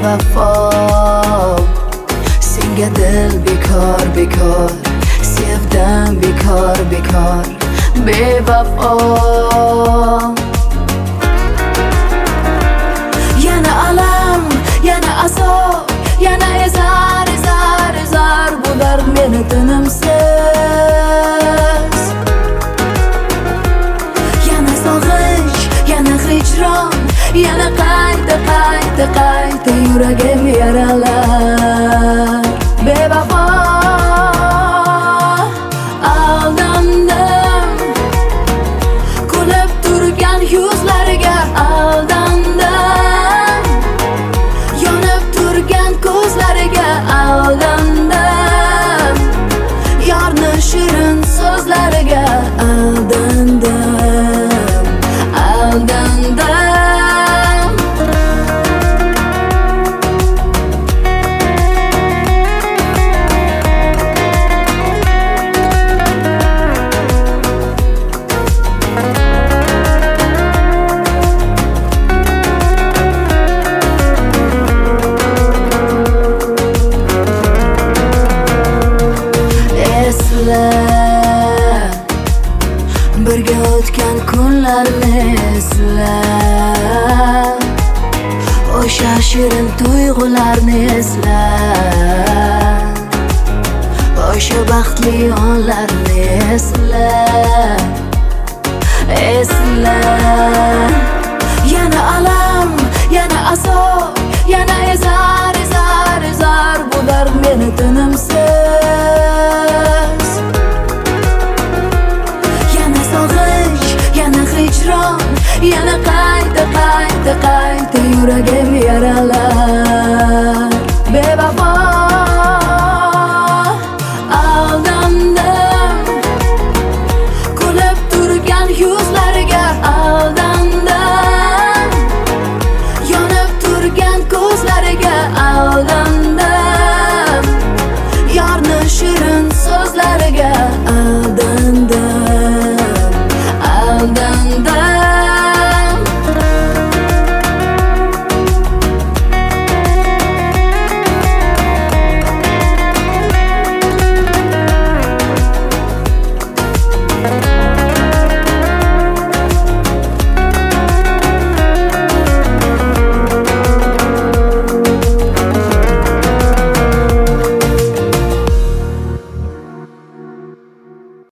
bevafo. Senga dil bekor bekor, sevdim bekor bekor, bevafo. Yana alam, yana azob, yana ezar ezar ezar, bu dard meni tinimsiz. Yana sog'ish, yana hijron, yana qayta qayta qayta yuragim yaralar. Bevafo aldandim, kulib turgan yuzlariga aldandim, yonib turgan ko'zlariga aldandim, yorni shirin so'zlariga aldandim, aldandim. Birga o'tgan kunlarni esla, o'sha shirin tuyg'ularni esla, o'sha baxtli onlarni esla, esla. Yana alam, yana azob, yana ezar ezar ezar, bu dard meni tinimsiz. Yana hijron, yana qayta qayta qayta yuragim yaralar.